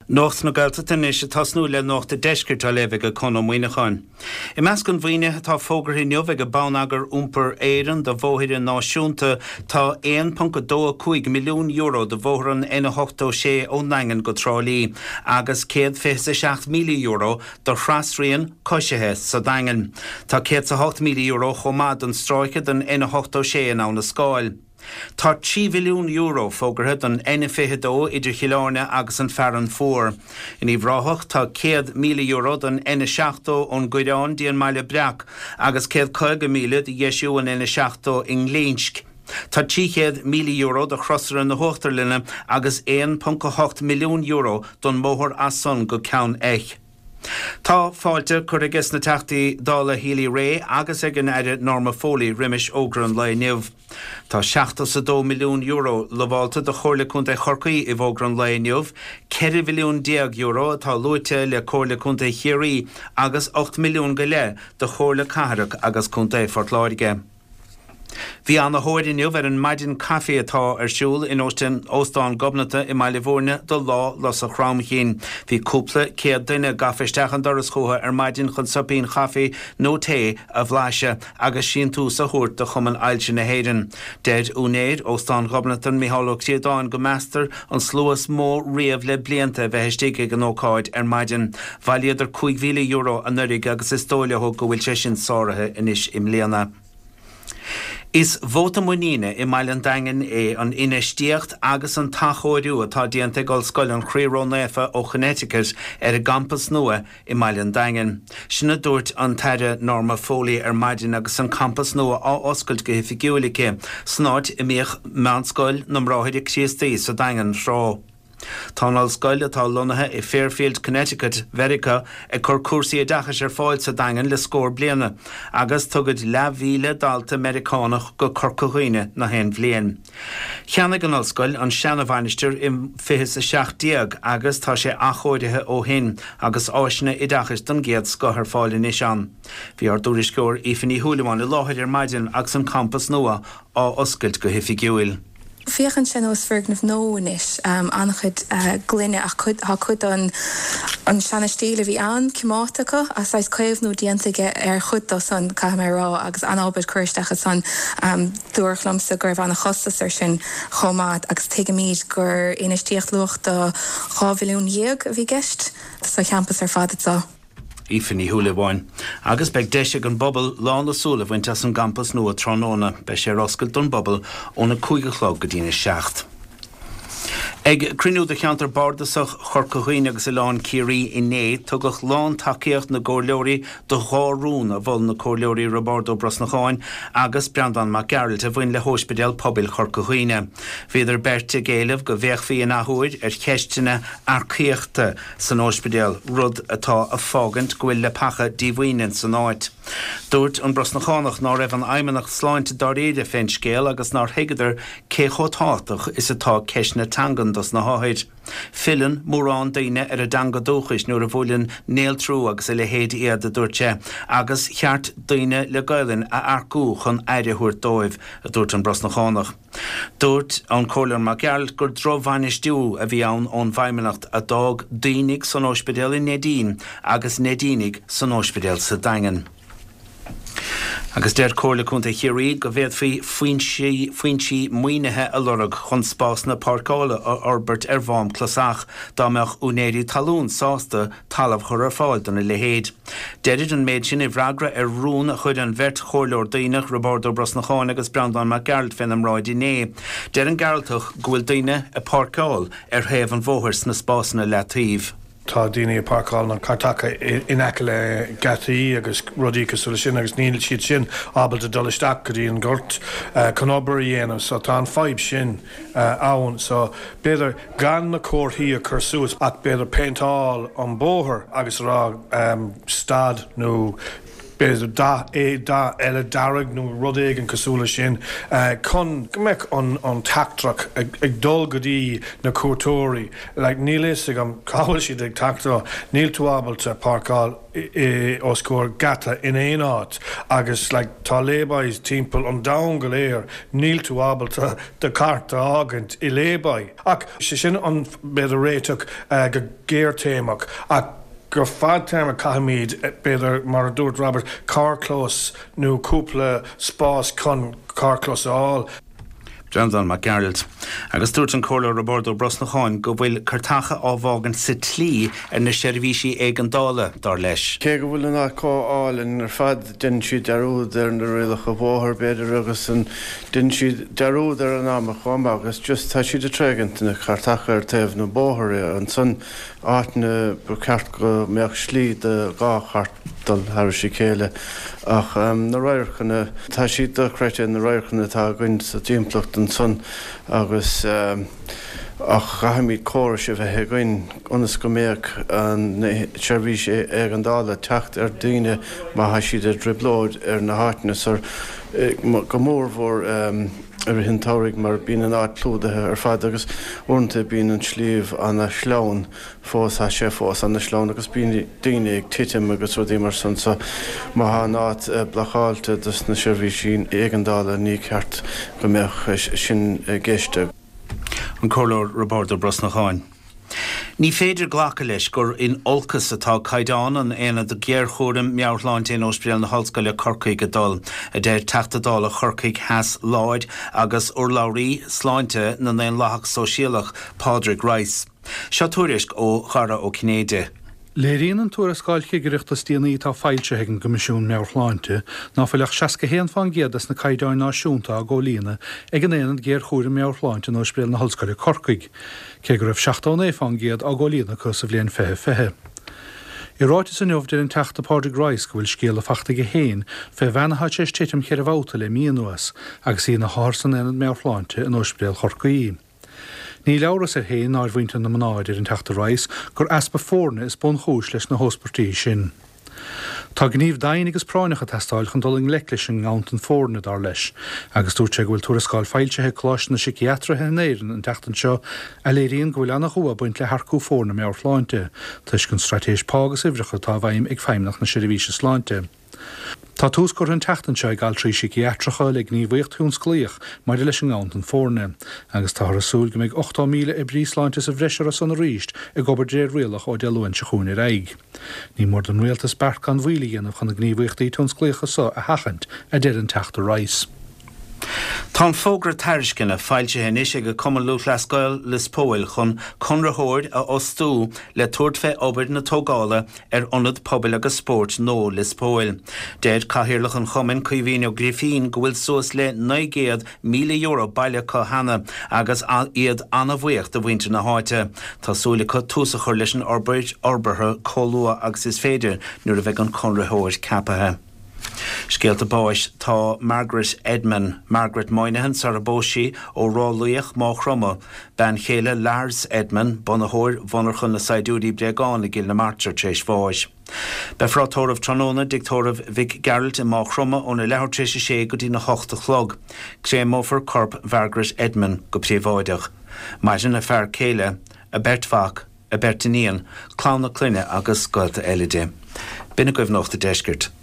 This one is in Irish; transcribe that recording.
Nocht na galtatain is tasnú le nocht a deiscirt a levig a con muoineáin. I meas gon bhaoine tá fógarthaí neomh ag bánagar úmper éireann do bhóthaide náisiúnta tá 1.25 milliún euro do bhóthran ina 86 ó Nangan go trálí agus 157 milliún euro do chrasríon coisithe sa Dangan. Tá 108 milliún euro chomad an stráice den ina 86 ná na scáil. Tá 3 milliún euro fógarthe an N52 idir Chiláne agus an Fearan 4. In Íomhráthach tá 100 milliún euro don N7 ón Gúireán díon Maile Breach agus 150 milliún de dhéisiú an N7 in Léinsk. Tá 300 milliún euro do chrosar na Hochtarlinne agus 1.8 milliún euro don móthar as son go ceann éich. Tá fáilte chuirgus na teachtaí dála Healy Ray agus ag an aire Norma Foley rimis ógran le nimh. Tá 62 milliún euro le bháilta do chóirla chunta chorcaí I bhógran le nimh, 4 milliún euro tá luite le chóirla chunta Chiarí agus 8 milliún go le do chóirla Catharach agus chunta Fortláirige. Bhí an na hóir inniu ar an maidin caffé atá ar siúl in Óstán Gobnata I Maile Bhórne do lá las a chrám chin. Bhí cúpla céad duine gafeistechan doras chutha ar maidin chun sapín caffé nó té a bhláise agus sin tú sa thuirt do chuman ailse na héireann. Dead únéad Óstán Gobnata Micheálach Tíodáin go meastar an slúas mó riamh le blianta bheithistigh ag an ócáid ar maidin. Bhailiad ar 5 milliún euro an nurig agus is tóile thug go bhfuil sé sin sáirithe inis im léana. Is bhóta muíine I Mailen Dangan an inistíocht agus an tachóirú atá díanta gáil scoil an chríorón éfa ó Connecticut ar a campus nua I Mailen Dangan. Sinna dúirt an taire Norma Foley ar maidin agus an campus nua á oscailt go hifigiúlacha snáid I míoch meánscoil na mráthaidir Christaí sa Dangan srá. Tánáil scoil atá lonathe I Fairfield, Connecticut, Verica ag chur cuasaí a dachas ar fáil sa Dangan le scór bliana, agus tugad le bhíle dalta Americánach go corcóghine na hen bblian. Cheanna an ollscoil an seanamhainisteir I 27 agus tá sé achóidethe ó hin agus áisina I dachas don géad scothar fáil inis an. Bhí ar dúriscóir Ifeanní Húlamáin I láthir ar maidin agus an campus nua á oscailt go hifigiúil. Fiachan sin os fergnamh nóis annachid glunne ach chud an seanastíle bhí an cimátacha a sais caibh nó diantaige ar chud san camerará agus anábad chuirstecha san dúirchlamsa gur bhana chostas ar sin chomád agus teige míad gur inistíocht lucht do 2 milliún a bhí gist sa campus ar fadatá. Ifeanní Húlamáin. Agus beag deise an bobbal lán na súla bhaint as an campus nua Tróna be sé oscailt don bobbal óna 5 chlog go dtíine 7. Ag crinú de cheantar bardasach chorcóghine agus I lán Ciarí inné tugach lán takeíocht na gcomhleoirí do dhárún a bhol na comhleoirí Roberto Brosnacháin agus Brendan McGarrett a bhain le hóspidéal pobail chorcóghine. Bhíidir Berta Géileh go bheithfaí in athúid ar cheistena arcaíochta san hóspidéal rud atá a fágant go bhfuil le pacha díomhaoinen san áit. Dúirt an Brosnachánach ná raibh an aimimeach sláinte daréide féin scéal agus ná heigedir cé chotáach is atá ceisna tangan dos na háid. Filan mórán daine ar a dangadóchis nuair a bhfuilin néaltrú agus le héad iad a dúirte agus cheart daine le gailen a arcú chun airithiúir dóibh a dúirt an Brosnachánach. Dúirt an Comhairle McGarrett gur dromhainistú a bhí ann ón bhaimimeacht a dág daoinig san óspidéal in Nedín agus Nedínig san óspidéal sa Dangan. Agus déir Comhairle chunta Chiarí go bhéad faointí muoinethe a lorug chun spás na parcála a orbert ar bhám clasach dámeach únéirí talún sásta talamh chur ar fáil donna le héad. Deirid an méid sin I bhreagra ar rún a chud an bheirt chomhleoir daoineach Roberto Brosnacháin agus Brendan McGarrett fin am ráid inné. Deir an Garaltach go bhfuil daoine a parcáil ar thaobh an bmhóthairs na spásna le taobh. Tá daoine a parcáil na cartacha inacha le gataí agus rudí cosúla sin agus níl siad sin ábal de dolisteach go dtí an gurt Conobbery dhéanamh so tá an fáib sin ann so beidir gan na cóirthaí a chur suas ach beidir péintáil an bóthar agus rá stad nó beidir da eile darag nó rudéig an cosúla sin chun gomeic an tactrach ag dul go dtí na cuatóirí le nílis ag an cáil siad ag tactá níl tú ábalta páircáil ó scór gata in éon áit agus le tá lébáid timpeall an dam go léir níl tú ábalta de carta ágant i lébáid ach sé sin an beidir réiteach go géirtéach ach gur fad téime caiimiid beidir mar a dúirt Robert carclós nó cúpla spás chun carclós áil. Jonathan McGarrett. Agus dúirt an cóla Roberto Brosnacháin go bhfuil cartacha ábhágan sa tlí ar na seirbhísí ag an dála dar leis. Cé go bhfuil an áilinn ar fad den siad darúd ar na rialach a bmhóthar beidir agus an den siad darúd ar an am a chuamba agus just tá siad a tregant na cartacha ar taobh na bmhóthar an son áitna bu ceart go meach slí de gá chartal thar sí céile ach na roiirchanna tá siad do creite na roiirchanna tá gcuint sa tímplocht an son agus ach rahamid cóir se bheit hegain onas go méach an seirbhís ag an dála techt ar daoine má ha siad a driblóid ar na háitnas ar go mór mhór ar hin táirigh mar bíon an áit plúdathe ar fad agus ornta bíon an slíomh an a sleán fós a sé fós an na sleán agus bíon daoine ag titim agus rudí mar san sa má ha an áit blacháilte dus na seirbhísí ag an dála ní ceart go méach sin géiste. An cóla Roberto Brosnacháin. Ní féidir ghlacha leis gur in olcas atá caighdeán an éana de géarchóirim meabhrláinte in Ospréal na Hallscoile Corcaigh a dul a déir teachtadáil a Corcaigh heas láid agus urlaurí sláinte na naon láthach sóisialach Padraig Rice. Seo tuairisc ó Chara ó Cinéide. Léiríonn an túra sáilche giriachtas daoine tá fáilte ag an Comisiún Meabhrláinte ná bhfuileach 60 fan géadas na caighdeáin náisiúnta a ggólína ag an éanad géarchóirim Meabhrláinte in Ospréal na Hallscoile Corcaigh, cé gur raibh 16 fan géad a ggólína cos a bhliain fethe. I ráite san neomhdir an teachta Padraig Rice go bhfuil scéal a fachtaige héin fé bheanatha sé titim chéir a bhóta le míonúas agus í na háir san éanad Meabhrláinte in Ospréal Corcaigh. Ní leabhras ar héin ná bhainte na mnáid ar an teachta Rice gur aspa fórna is bun chúis leis na hóspartaí sin. Tá gníomh dain agus práinnecha testáil chun dul leis an gáint an fórna dar leis, agus dúirte go bhfuil tuarascáil fáiltethe chlás na psichiatrathe in éireann an teachtan seo a léiríonn go bhfuil annach chuaigh buint le harcú fórna Meabhrláinte, tuis gon stratéis págus ibhreacha tá bhaim ag feimnach na seirbhíse sláinte. Tá tús gur an teachtan seo ag gal trí psichiatracha le gníomhaocht tún sclíoch mar leis an gáint an fórna, agus tá rasúil go méid 8,000 ibrí sláinte sa bhreisir san ríist ag gobar déir rialach ó dealúin se chuúna raig. Ní mór an rialtas beart gan bhuiile dhéanamh chun na gníomhaochtaí tún sclíocha sa a hachant a déir an teachta Rice. Tá fógra tairiscinna fáilte hénis ag go cuman luach leascail Lispóil chun conrathóir a ostú le tuairtfeh obair na tógála ar ionad pobail agus spórt nó Lispóil. Déir cathaoirlach an chumann cuimhín ó Grifín go bhfuil suas le €9,000,000 baile cathanna agus iad anmhaocht do bhainte na háite. Tá súla chu túsa chuir leis an orbartha cólua agus is féidir nuair a bheith an conrathóir capathe. Scéalta báis tá Margaret Moynihan Sarabóisi ó Ráluíoch má chroma ben chéile Lars Edmund Bonathóir bhonarchun na saidúí breagáin le gil na martir tréis bháis. Befrátóramh Tróna dictóramh Vic Geralt in má chroma ó na lehar tréis sé go dtí na 8 chlog, Crémófar Corp Margaret Edmund go príomháideach. Maisin a fear céile, a Bertfach, a Bertiníon, clán na cluine agus scoilta eilide. Bina goibh nóchta deisgirt.